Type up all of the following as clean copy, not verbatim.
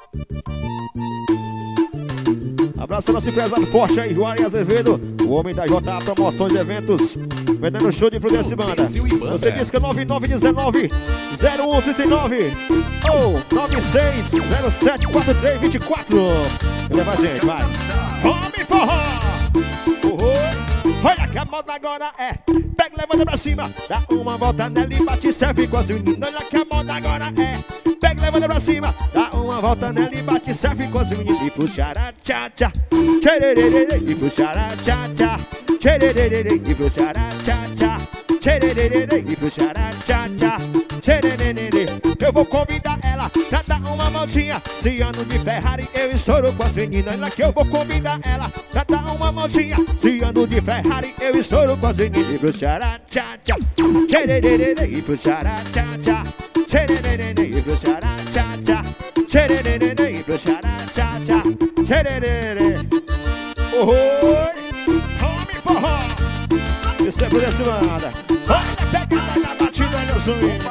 Abraço nosso empresário forte aí, Juarez Azevedo, o homem da JA Promoções e Eventos, vendendo show de Prudência e Banda. Você diz que é 9919-0139 ou 96074324. Leva a gente, vai. Homem forró! Olha que a moda agora é pega, levanta pra cima, dá uma volta nela e bate, serve com as meninas. Olha que a moda agora é pega, levanta pra cima, dá uma volta nela e bate, serve com as meninas. E puxará, tchá, tchá, tchererê, e puxará, tchá, tchá, tchererê, e puxará, tchá, tchá, tchererê, e puxará, tchá, tchá, tchererê. Eu vou convidar ela pra dar uma voltinha, se ando de Ferrari eu estouro com as meninas. Olha que eu vou convidar ela pra dar uma voltinha, se ando de Ferrari eu estouro com as meninas. E puxará, tchá, tchá, tchererê, e puxará, tchá, tchá, tchererê, e puxará, tchá, tchá, tchererê, e puxará, tchá, tchá, tchererê. Oi, homem forró, isso é por esse manda. Olha, pega na batida, meu swing.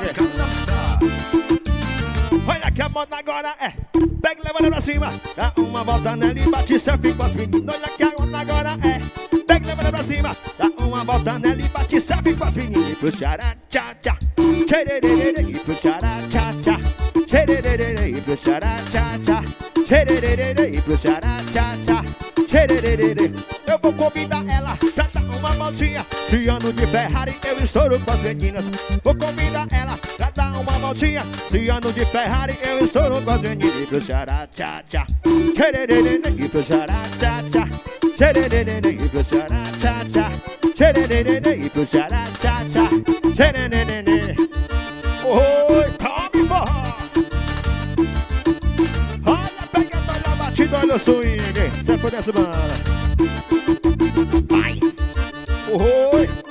Olha que a moda agora é pega, levanta pra cima, dá uma volta nela e bate, selfie com as meninas. Olha que a moda agora é pega, levanta pra cima, dá uma volta nela e bate, selfie com as meninas. E puxará, tchá, tchá, tchererê, e puxará, tchá, tchá, tchererê, e puxará, tchá, tchá, tchererê, e puxará, tchá, tchá, tchererê. Eu vou convidar ela pra dar uma voltinha, se ando de Ferrari eu estouro com as meninas. Vou convidar ela pra dar uma voltinha, se ando de Ferrari eu estouro com as meninas. E puxará, tchá, tchá, tchererê, e puxará, tchá, tchá, tchererê, e puxará, tchá, tchá, tchererê, e puxará, tchá, tchá, tchererê. Oi, tome forró. Olha, pega, olha a batida, olha o swing. Você foi dessa banda. Vai. Oi.